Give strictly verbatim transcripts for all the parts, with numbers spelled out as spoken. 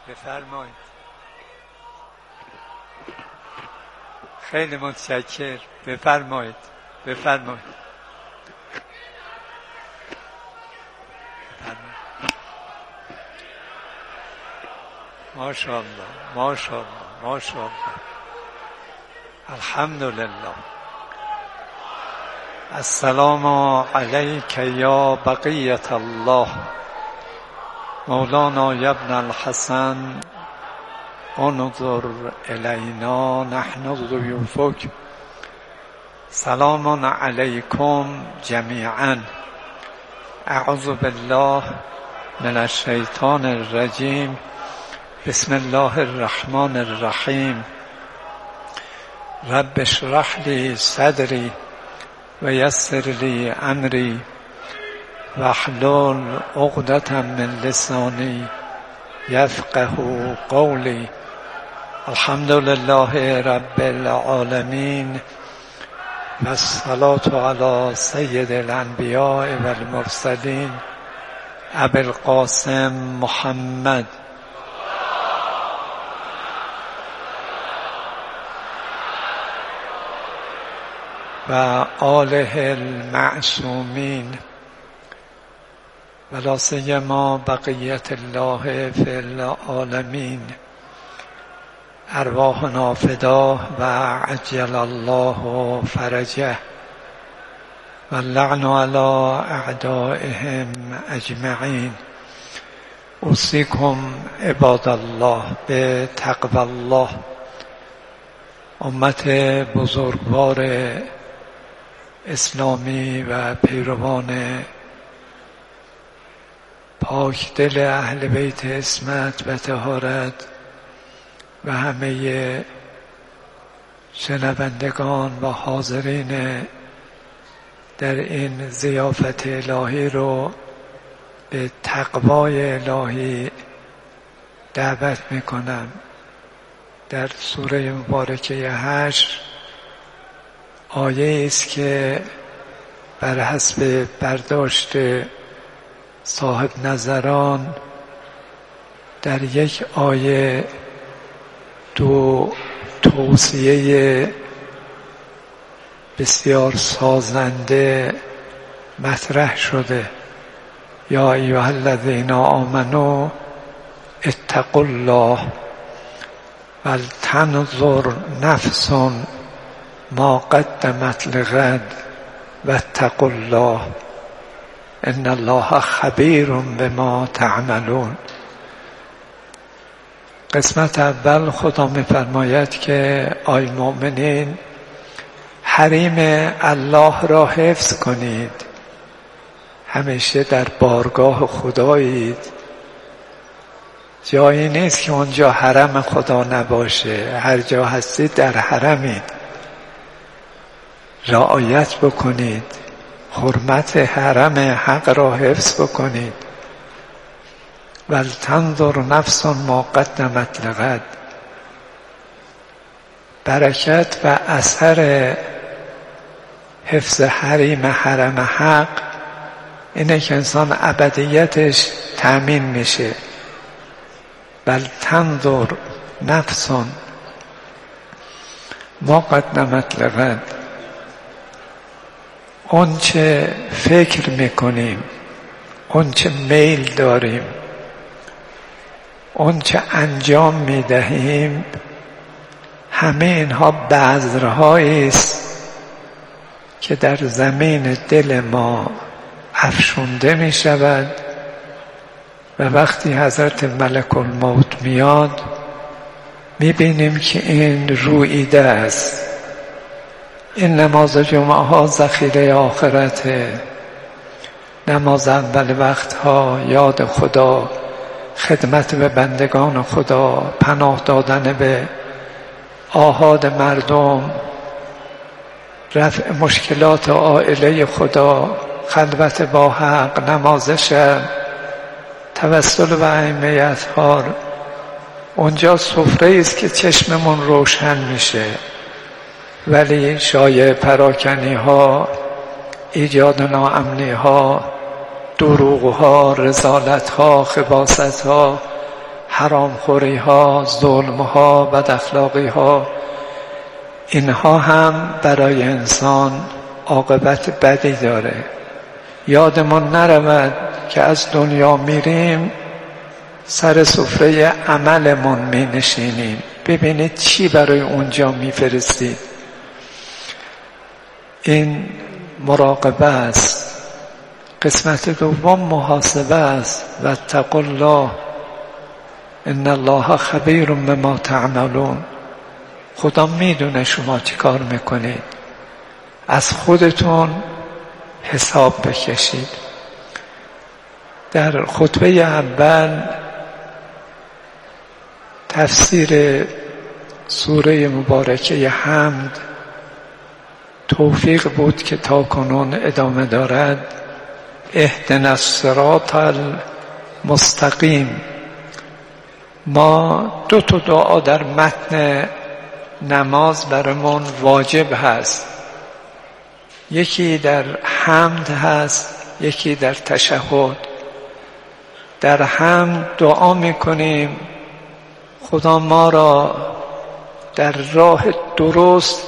بفرمایید. خیلی متشکر. بفرمایید بفرمایید. ماشاءالله ماشاءالله ماشاءالله. الحمدلله. السلام علیک یا بقیة الله مولانا ابن الحسن انظر الینا نحن ضیوفک. سلام علیکم جمیعا. اعوذ بالله من الشیطان الرجیم. بسم الله الرحمن الرحیم. رب اشرح لی صدری و یسر لی امری واحلل عقدة من لسانی یفقه قولی. الحمد لله رب العالمین و الصلاة علی سید الانبیاء و المرسلین ابی القاسم محمد و آله المعصومین و لا سیما بقیت الله فی العالمین. ارواحنا فداه و عجل الله فرجه و اللعن علی اعدائهم اجمعین. اوصیکم عباد الله به تقوی الله. امت بزرگوار اسلامی و پیروان پاک دل اهل بیت عصمت و طهارت و همه شنوندگان و حاضرین در این ضیافت الهی رو به تقوای الهی دعوت میکنم. در سوره مبارکه حشر آیه است که بر حسب برداشت صاحب نظران در یک آیه دو توصیه بسیار سازنده مطرح شده. یا ایها الذین آمنوا اتقوا الله ولتنظر نفس ما قدمت لغد واتقوا الله ان الله خبیر بما تعملون. قسمت اول خدا می‌فرماید که آی مؤمنین حریم الله را حفظ کنید. همیشه در بارگاه خدایید. جایی نیست که اونجا حرم خدا نباشه. هر جا هستید در حرمید. رعایت بکنید. حرمت حرم حق را حفظ بکنید. ولتنظر نفس ما قدمت لغد. برکت و اثر حفظ حریم حرم حق اینه که انسان ابدیتش تأمین میشه. ولتنظر نفس ما قدمت لغد. اون چه فکر میکنیم، اون چه میل داریم، اون چه انجام میدهیم، همه اینها بذرهایی است که در زمین دل ما افشونده میشود و وقتی حضرت ملک الموت میاد میبینیم که این روییده است. این نماز جمعه ها ذخیره آخرته. نماز اول وقت ها یاد خدا، خدمت به بندگان خدا، پناه دادن به آحاد مردم، رفع مشکلات عائله خدا، خلوت با حق، نماز شب، توسل و ائمه اطهار. اونجا سفره است که چشممون روشن میشه. ولی شایع پراکنی ها، ایجاد ناامنی ها، دروغ ها، رذالت ها، خباثت ها، حرامخوری ها، ظلم ها، بد اخلاقی ها، اینها هم برای انسان عاقبت بدی داره. یادمون نرود که از دنیا میریم سر سفره عملمون می نشینیم. ببینید چی برای اونجا می فرستید. این مراقبه است. قسمت دوم محاسبه است. واتقوا الله ان الله خبیر بما تعملون. خدا میدونه شما چی کار میکنید. از خودتون حساب بکشید. در خطبه اول تفسیر سوره مبارکه حمد توفیق بود که تا کنون ادامه دارد. اهدنا الصراط المستقیم. ما دو تا دعا در متن نماز برامون واجب هست. یکی در حمد هست، یکی در تشهد. در حمد دعا میکنیم خدا ما را در راه درست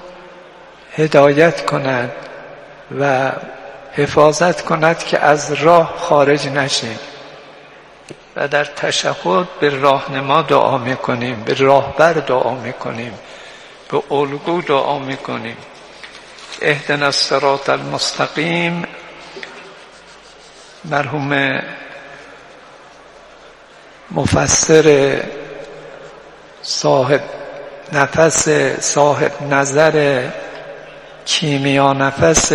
هدایت کند و حفاظت کند که از راه خارج نشیم. و در تشهد به راهنما دعا میکنیم، به راهبر دعا میکنیم، به الگو دعا میکنیم. اهدنا الصراط المستقیم. مرحوم مفسر صاحب نفس، صاحب نظر کیمیا نفس،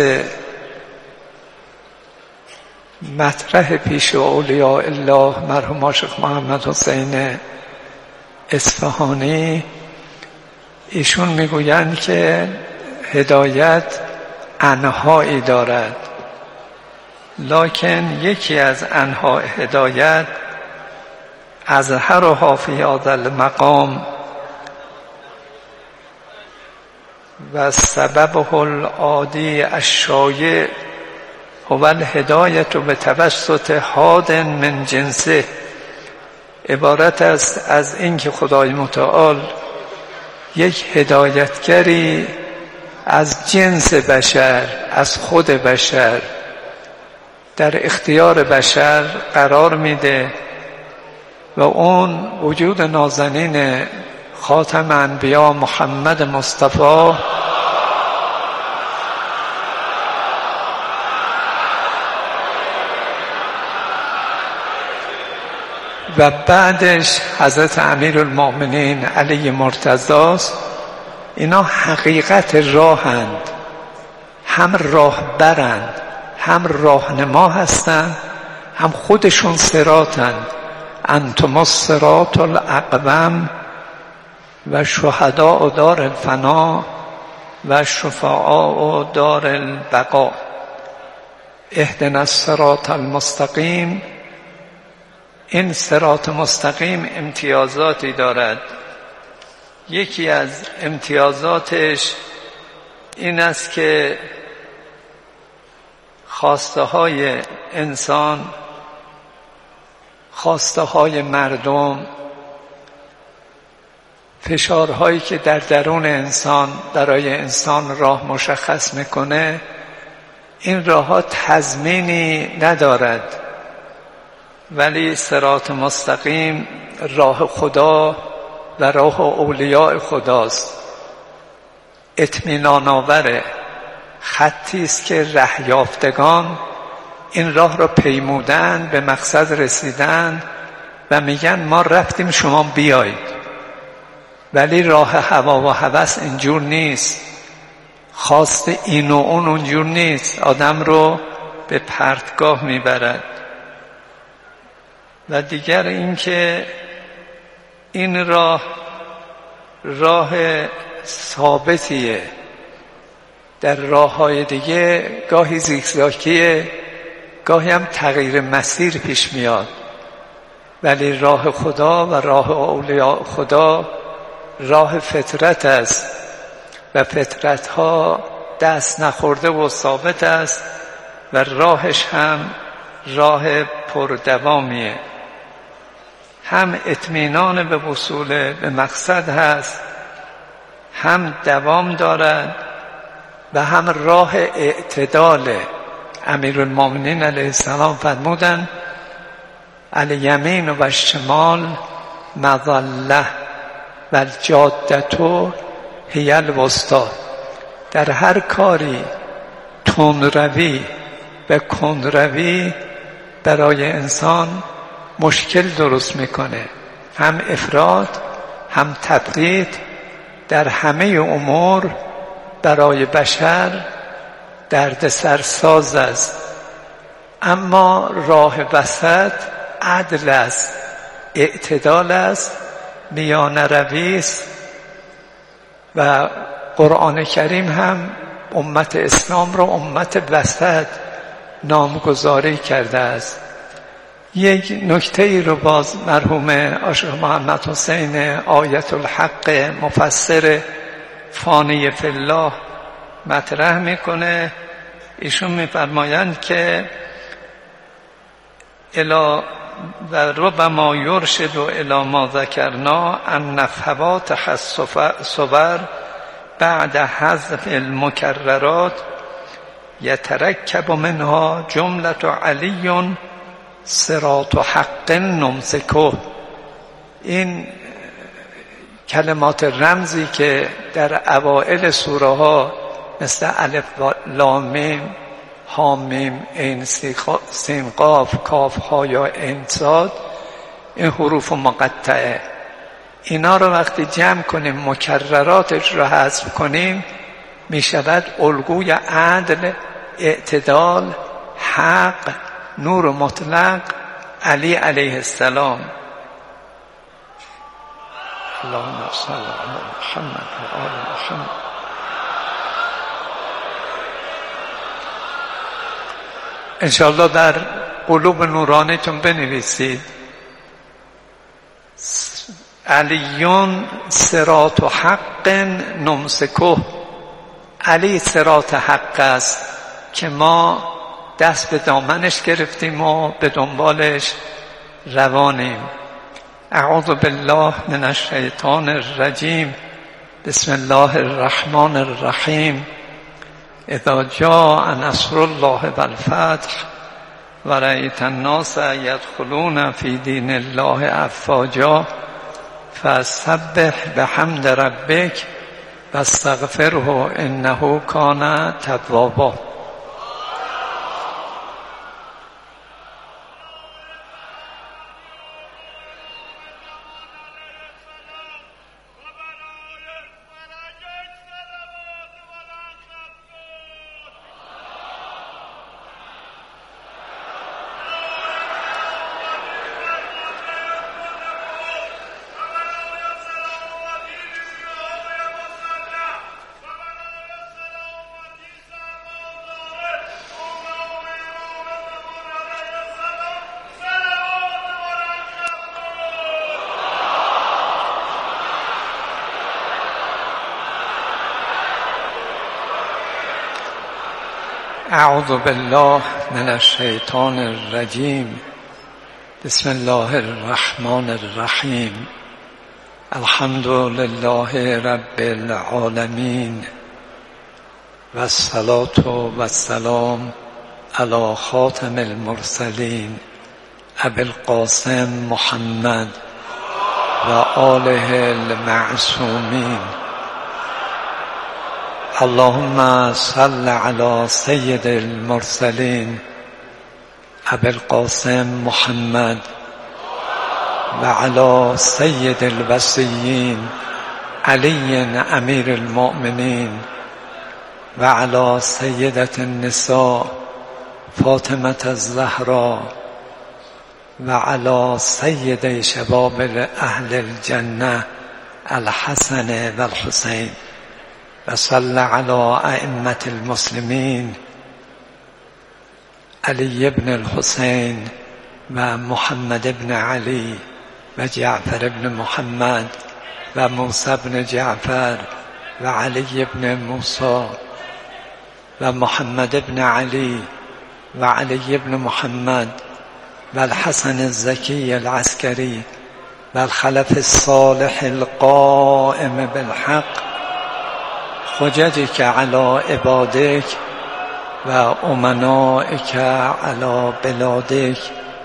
مطرح پیش اولیاء الله مرحوم شیخ محمد حسین اصفهانی، ایشون میگویند که هدایت انواعی دارد، لکن یکی از انواع هدایت اظهرها فی هذا المقام و سببه العادی الشایع هو الهدایت به توسط حاد من جنسه. عبارت است از اینکه خدای متعال یک هدایتگری از جنس بشر، از خود بشر در اختیار بشر قرار میده و اون وجود نازنین خاتم انبیا محمد مصطفی و بعدش حضرت امیرالمؤمنین علی مرتضی است. اینا حقیقت راهند، هم راهبرند، هم راهنما هستند، هم خودشون صراطند. انتم الصراط الاقوم و شهداء دار الفنا و شفعاء دار البقاء. اهدنا الصراط المستقیم. این صراط مستقیم امتیازاتی دارد. یکی از امتیازاتش این است که خواسته های انسان، خواسته های مردم، فشارهایی که در درون انسان برای انسان راه مشخص میکنه، این راه ها تضمینی ندارد، ولی صراط مستقیم راه خدا و راه اولیاء خداست. اطمینان آوره، خطی است که ره یافتگان این راه را پیمودن، به مقصد رسیدن و میگن ما رفتیم شما بیایید. ولی راه هوا و هوس اینجور نیست، خواست این و اون اونجور نیست، آدم رو به پرتگاه میبرد. و دیگر این که این راه راه ثابتیه. در راه های دیگه گاهی زیگزاگیه، گاهی هم تغییر مسیر پیش میاد، ولی راه خدا و راه اولیاء خدا راه فطرت است و فطرت ها دست نخورده و ثابت است و راهش هم راه پردوامیه. هم اطمینان به وصول به مقصد هست، هم دوام دارد و هم راه اعتدال. امیرالمومنین علیه السلام فرمودند الیمین و الشمال مظله و الجادة هی الوسطی. در هر کاری تندروی و کندروی برای انسان مشکل درست میکنه، هم افراط هم تفرید در همه امور برای بشر درد سرساز است. اما راه وسط عدل است، اعتدال است، میانه روی است و قرآن کریم هم امت اسلام را امت وسط نامگذاری کرده است. یک نکته ای رو باز مرحوم عاشق محمد حسین آیت الحق مفسر فانی فی الله مطرح میکنه. ایشون میفرمایند که الی و ربما یرشد الی ما ذکرنا ان فواتح الصور بعد حذف المکررات یترکب منها جملة علی صراط حق نمسکه. این کلمات رمزی که در اوائل سوره ها مثل الف لام میم ها میم عین سین قاف کاف ها یا عین صاد، این حروف مقطعه، اینا رو وقتی جمع کنیم مکرراتش رو حذف کنیم می شود الگوی عدل، اعتدال، حق، نور مطلق، علی علیه السلام. اللهم صل علی محمد و آل محمد. انشاءالله در قلوب نورانیتون بنویسید علیون صراط حق نمسکه. علی صراط حق است که ما دست به دامنش گرفتیم و به دنبالش روانیم. اعوذ بالله من الشیطان الرجیم. بسم الله الرحمن الرحیم. اذا جاء نصر الله والفتح ورأیت الناس یدخلون فی دین الله افواجا فسبح بحمد ربک واستغفره انه کان توابا. اعوذ بالله من الشیطان الرجیم. بسم الله الرحمن الرحیم. الحمد لله رب العالمین و الصلاة و السلام علی خاتم المرسلین ابی القاسم محمد و آله المعصومین. اللهم صل على سید المرسلین ابی القاسم محمد و علی سید الوصیین علی امیر المؤمنین و علی سیدة النساء فاطمة الزهراء و علی سید شباب اهل الجنة الحسن و الحسین و صل علی ائمة المسلمین علی بن الحسین و محمد بن علی و جعفر بن محمد و موسی بن جعفر و علی بن موسی و محمد بن علی و علی بن محمد و الحسن الزکی العسکری و الخلف الصالح القائم بالحق حججك علی عبادک و امنائک علی بلادک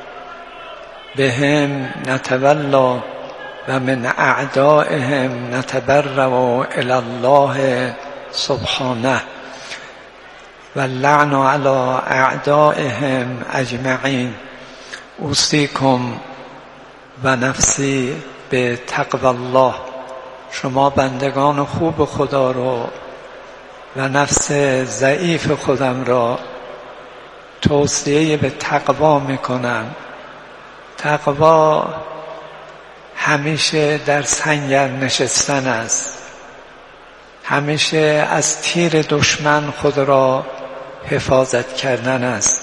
بهم نتولا و من اعدائهم نتبرأ الی الله سبحانه و اللعن علی اعدائهم اجمعین. اوصیکم و نفسی به تقوی الله. شما بندگان خوب خدا رو و نفس ضعیف خودم را توصیه به تقوا میکنم. تقوا همیشه در سنگر نشستن است، همیشه از تیر دشمن خود را حفاظت کردن است.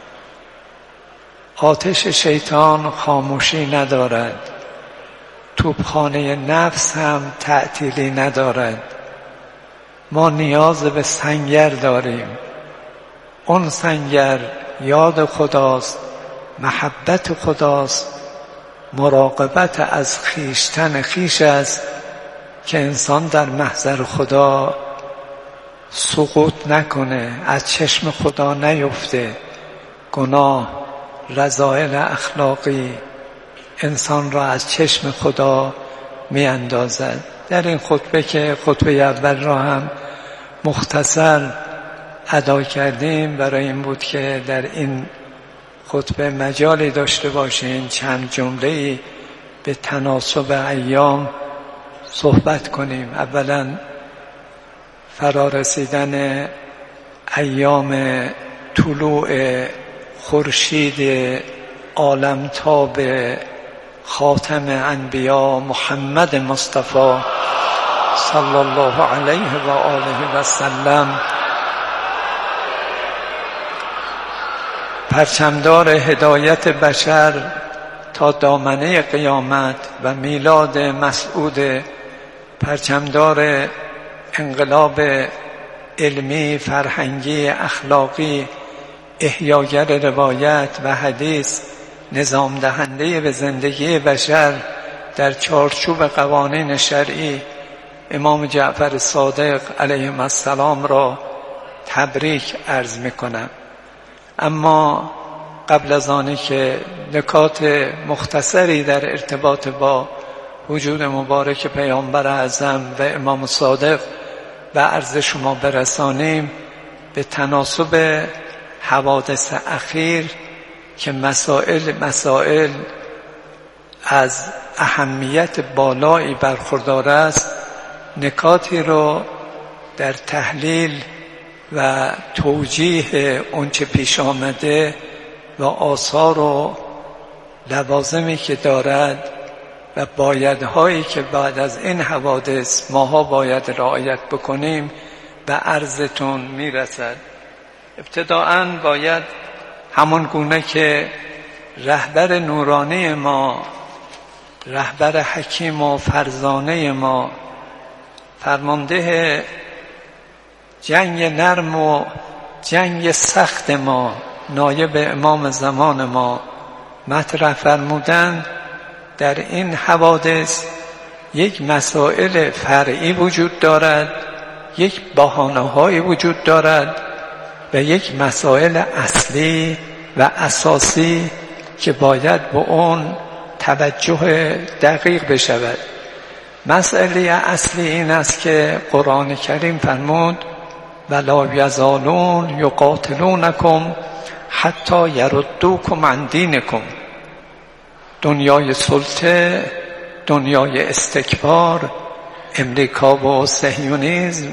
آتش شیطان خاموشی ندارد، توپخانه نفس هم تعطیلی ندارد. ما نیاز به سنگر داریم. اون سنگر یاد خداست، محبت خداست، مراقبت از خیشتن خیش است که انسان در محضر خدا سقوط نکنه، از چشم خدا نیفته. گناه، رذائل اخلاقی انسان را از چشم خدا می اندازد. در این خطبه که خطبه اول را هم مختصر ادا کردیم، برای این بود که در این خطبه مجالی داشته باشیم چند جمله‌ای به تناسب ایام صحبت کنیم. اولا فرارسیدن ایام طلوع خورشید عالمتاب خاتم انبیا محمد مصطفی صلی الله علیه و آله و سلم، پرچمدار هدایت بشر تا دامنه قیامت و میلاد مسعود، پرچمدار انقلاب علمی، فرهنگی، اخلاقی، احیاگر روایت و حدیث، نظام دهنده به زندگی بشر در چارچوب قوانین شرعی، امام جعفر صادق علیه السلام را تبریک عرض میکنم. اما قبل از آنی که نکات مختصری در ارتباط با وجود مبارک پیامبر اعظم و امام صادق به عرض شما برسانیم، به تناسب حوادث اخیر که مسائل مسائل از اهمیت بالایی برخوردار است، نکاتی رو در تحلیل و توجیه اونچه پیش آمده و آثار و لوازمی که دارد و بایدهایی که بعد از این حوادث ماها باید رعایت بکنیم به عرضتون میرسد. ابتداءً باید همون گونه که رهبر نورانی ما، رهبر حکیم و فرزانه ما، فرمانده جنگ نرم و جنگ سخت ما، نایب امام زمان ما مطرح فرمودند، در این حوادث یک مسائل فرعی وجود دارد، یک بهانه‌هایی وجود دارد و یک مسائل اصلی و اساسی که باید به اون توجه دقیق بشود. مسئله اصلی این است که قرآن کریم فرمود ولا یزالون یقاتلونکم حتی یردوکم عن دینکم. دنیای سلطه، دنیای استکبار، امریکا و صهیونیسم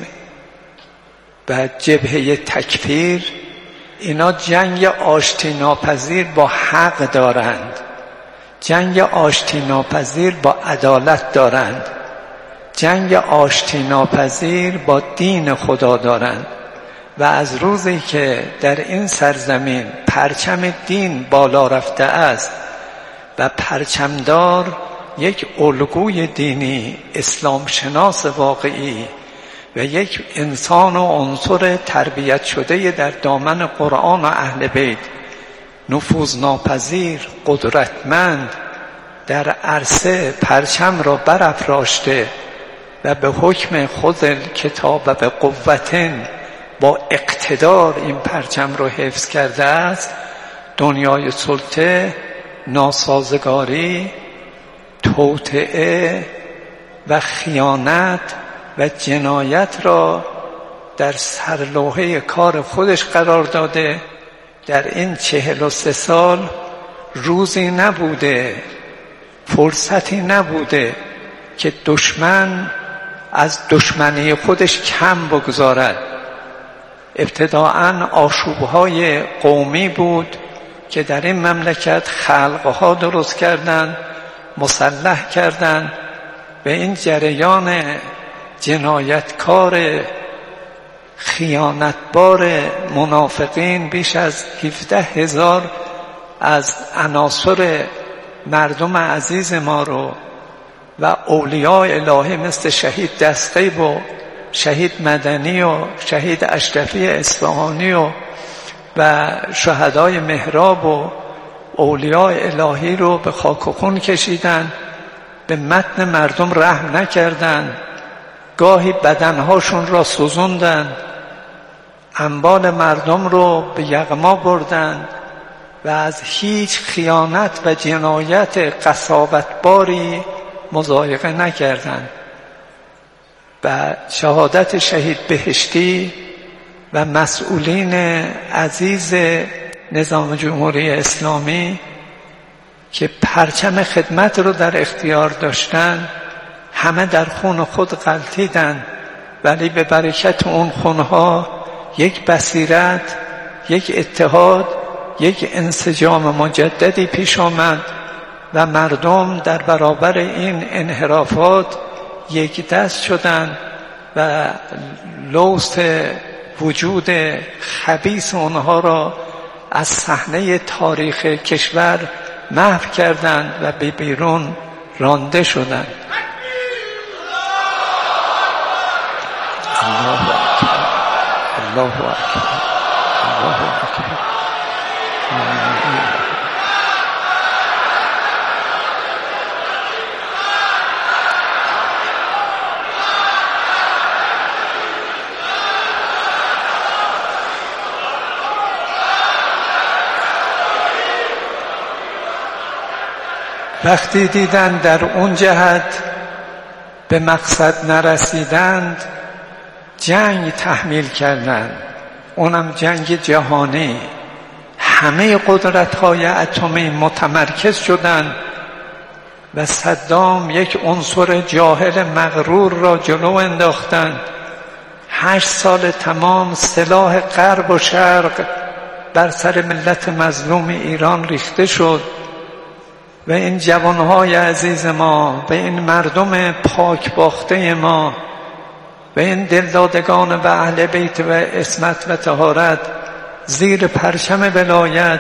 و جبهه تکفیر، اینا جنگ آشتی ناپذیر با حق دارند، جنگ آشتی ناپذیر با عدالت دارند، جنگ آشتی ناپذیر با دین خدا دارند. و از روزی که در این سرزمین پرچم دین بالا رفته است و پرچمدار یک الگوی دینی، اسلام شناس واقعی و یک انسان و عنصر تربیت شده در دامن قرآن و اهل بیت، نفوذ ناپذیر، قدرتمند در عرصه پرچم را برافراشته و به حکم خود کتاب و به قوتن با اقتدار این پرچم را حفظ کرده است، دنیای سلطه، ناسازگاری، توطئه و خیانت و جنایت را در سرلوحه کار خودش قرار داده. در این چهل و سه سال روزی نبوده، فرصتی نبوده که دشمن از دشمنی خودش کم بگذارد. ابتداعاً آشوب‌های قومی بود که در این مملکت خلقها درست کردند، مسلح کردند و این جریان جنایتکار خیانتبار منافقین بیش از هفده هزار از عناصر مردم عزیز ما رو و اولیاء الهی مثل شهید دستقیب و شهید مدنی و شهید اشرفی اصفهانی و و شهدای محراب و اولیاء الهی رو به خاک و خون کشیدن، به متن مردم رحم نکردند، گاهی بدنهاشون را سوزوندند، اموال مردم رو به یغما بردند و از هیچ خیانت و جنایت قساوتباری مضایقه نکردند. و شهادت شهید بهشتی و مسئولین عزیز نظام جمهوری اسلامی که پرچم خدمت رو در اختیار داشتن، همه در خون خود غلتیدن، ولی به برکت اون خونها یک بصیرت، یک اتحاد، یک انسجام مجددی پیش آمد و مردم در برابر این انحرافات یک دست شدند و لوث وجود خبیث اونها را از صحنه تاریخ کشور محو کردند و به بیرون رانده شدند. الله اکبر، الله اکبر، الله اکبر. وقتی دیدن در اون جهت به مقصد نرسیدند، جنگ تحمیل کردند، اونم جنگ جهانی. همه قدرت‌های اتمی متمرکز شدند و صدام یک عنصر جاهل مغرور را جلو انداختند. هشت سال تمام سلاح غرب و شرق بر سر ملت مظلوم ایران ریخته شد و این جوانهای عزیز ما و این مردم پاک باخته ما و این دلدادگان به اهل بیت و عصمت و طهارت زیر پرچم ولایت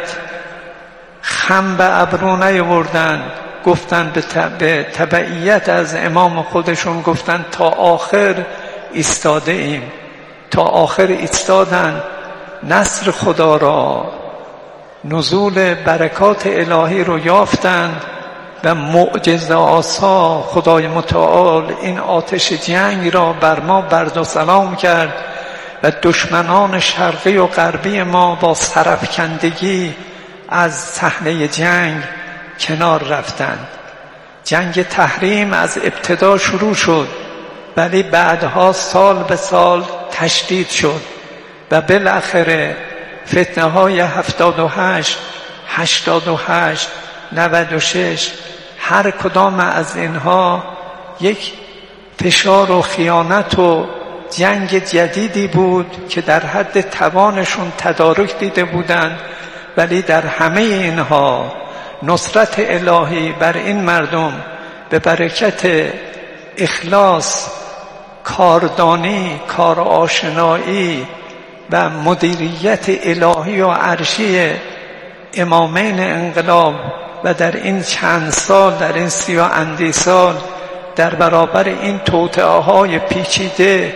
خم به ابرو نیاوردند، گفتند به تبعیت از امام خودشون، گفتند تا آخر ایستاده ایم، تا آخر ایستادند. نصر خدا را، نزول برکات الهی رو یافتند و معجزه آسا خدای متعال این آتش جنگ را بر ما برد و سلام کرد و دشمنان شرقی و غربی ما با سرافکندگی از صحنه جنگ کنار رفتند. جنگ تحریم از ابتدا شروع شد ولی بعدها سال به سال تشدید شد و بالاخره فتنه های هفتاد و هشت، هشتاد و هشت، نود و شش، هر کدام از اینها یک فشار و خیانت و جنگ جدیدی بود که در حد توانشون تدارک دیده بودند، ولی در همه اینها نصرت الهی بر این مردم به برکت اخلاص، کاردانی، کار آشنایی و مدیریت الهی و عرشی امامین انقلاب و در این چند سال، در این سی و اندی سال در برابر این توطئه های پیچیده،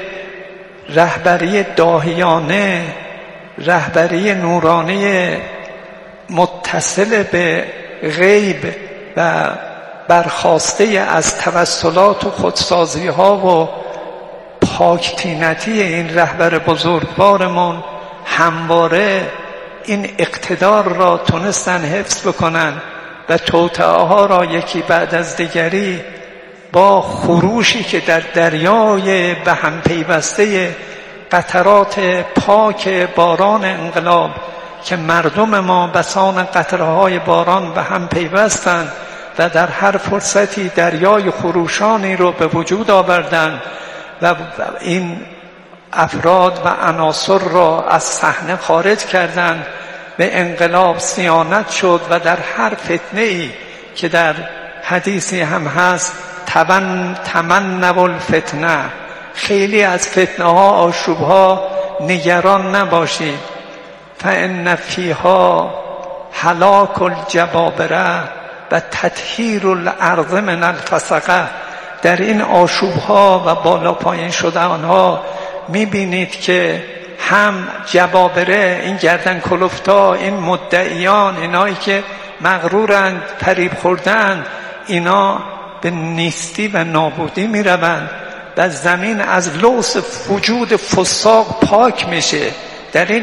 رهبری داهیانه، رهبری نورانی متصل به غیب و برخاسته از توسلات و خودسازی ها و پاکتینتی این رهبر بزرگوارمون همواره این اقتدار را تونستن حفظ بکنن و توطئه ها را یکی بعد از دیگری با خروشی که در دریای به هم پیوسته قطرات پاک باران انقلاب که مردم ما بسان قطره‌های باران به هم پیوستند و در هر فرصتی دریای خروشانی رو به وجود آوردند و این افراد و عناصر را از صحنه خارج کردند، به انقلاب صیانت شد و در هر فتنه‌ای که در حدیثی هم هست تمن تمنوا الفتنه، خیلی از فتنه ها آشوب ها نگران نباشید، فان فیها هلاک الجبابره و تطهیر الارض من الفسقه. در این آشوب ها و بالا پایین شدن ها میبینید که هم جبابره، این گردن کلفتا، این مدعیان، اینایی که مغرورند، فریب خوردند، اینا به نیستی و نابودی میروند و زمین از لوث وجود فساق پاک میشه. در این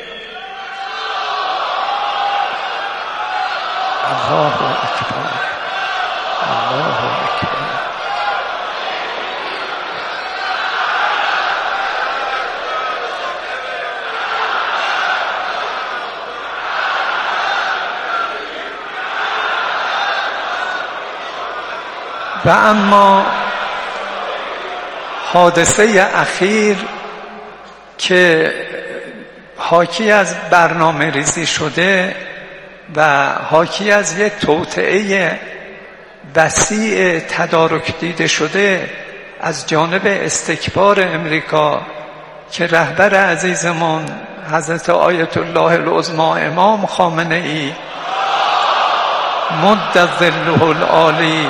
الله اکبر، الله اکبر. و اما حادثه اخیر که حاکی از برنامه ریزی شده و حاکی از یک توطئه وسیع تدارک دیده شده از جانب استکبار امریکا که رهبر عزیزمون حضرت آیت الله العظمی امام خامنه ای مد ظله العالی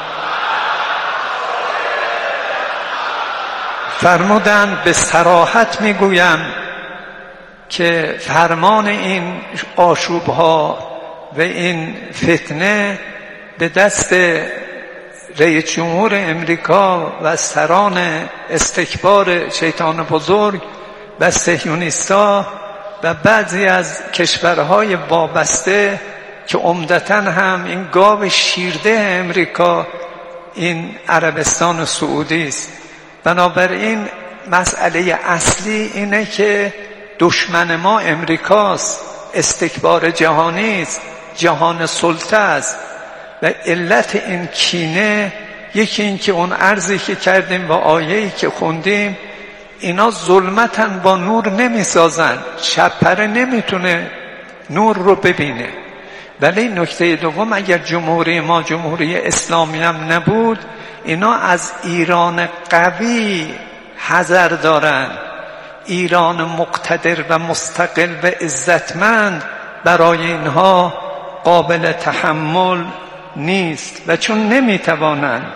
فرمودند، به صراحت میگویم که فرمان این آشوبها و این فتنه به دست رئیس جمهور امریکا و سران استکبار شیطان بزرگ و صهیونیستا و بعضی از کشورهای وابسته که عمدتاً هم این گاو شیرده امریکا این عربستان و سعودی است. بنابراین مسئله اصلی اینه که دشمن ما امریکاست، استکبار جهانی است، جهان سلطه است و علت این کینه یکی این که اون عرضی که کردیم و آیه‌ای که خوندیم، اینا ظلمتاً با نور نمی سازن، شب پره نمیتونه نور رو ببینه. ولی نکته دوم، اگر جمهوری ما جمهوری اسلامی هم نبود، اینا از ایران قوی حذر دارن. ایران مقتدر و مستقل و عزتمند برای اینها قابل تحمل نیست و چون نمیتوانند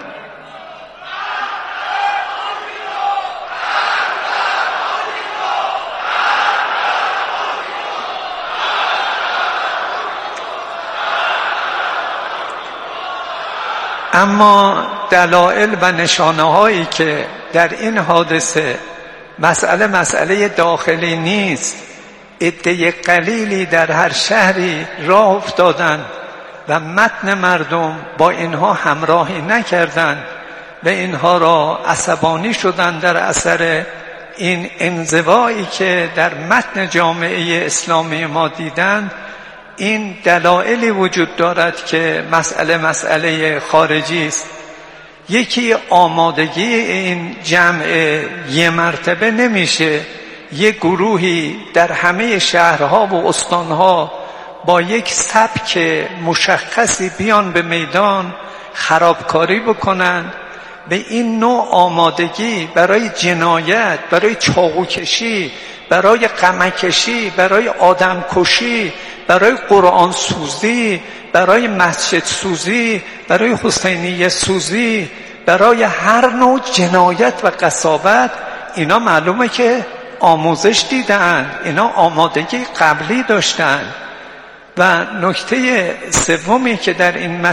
اما دلایل و نشانه هایی که در این حادثه مسئله مسئله داخلی نیست، عده قلیلی در هر شهری راه افتادند و متن مردم با اینها همراهی نکردند و اینها را عصبانی شدند در اثر این انزوایی که در متن جامعه اسلامی ما دیدند. این دلایلی وجود دارد که مسئله مسئله خارجی است. یکی آمادگی این جمع یه مرتبه نمیشه یک گروهی در همه شهرها و استانها با یک سبک مشخصی بیان به میدان خرابکاری بکنند. به این نوع آمادگی برای جنایت، برای چاقوکشی، برای قمعکشی، برای آدمکشی، برای قرآن سوزی، برای مسجد سوزی، برای حسینیه سوزی، برای هر نوع جنایت و قساوت، اینا معلومه که آموزش دیدن، اینا آمادگی قبلی داشتن. و نکته سومی که در این